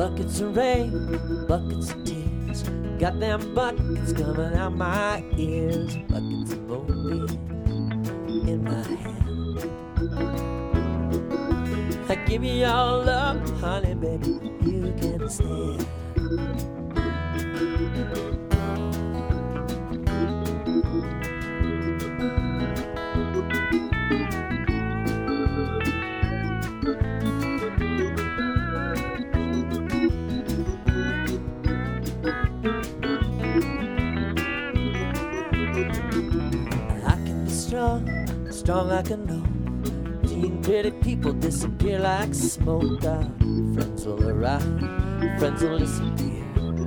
Buckets of rain, buckets of tears, got them buckets coming out my ears. Buckets of moonbeam in my hand. I give you all love, honey, baby, you can stand. Strong like a know. Seeing pretty people disappear like smoke. Our friends will arrive, friends will disappear.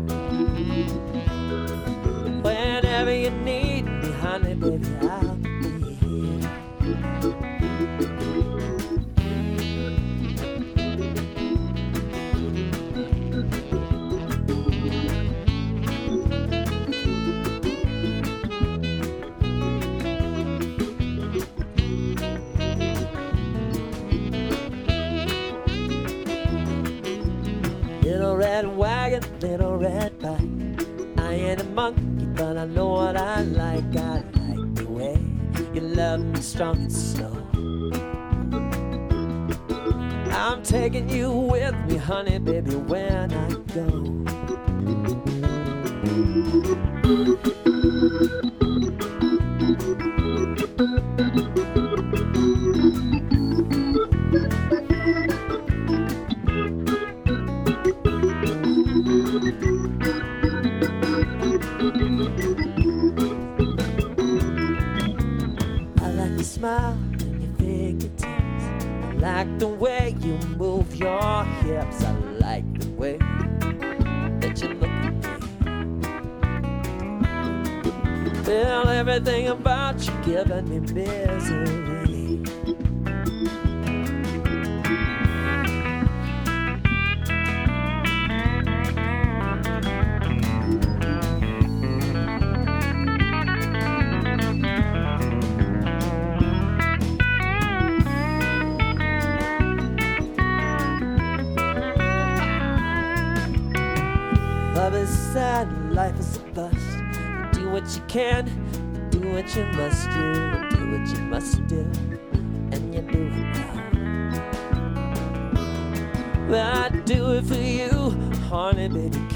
Whenever you need me, honey, baby, I'll be here. Little red wagon, little red bike. I ain't a monkey, but I know what I like. I like the way you love me strong and slow. I'm taking you with me, honey, baby, when I go. Smile and your fingertips. I like the way you move your hips. I like the way that you look at me. Well, everything about you giving me misery. Love is sad and life is a bust. You do what you can, you do what you must do, you do what you must do, and you do it well. Well, I do it for you, honey, baby,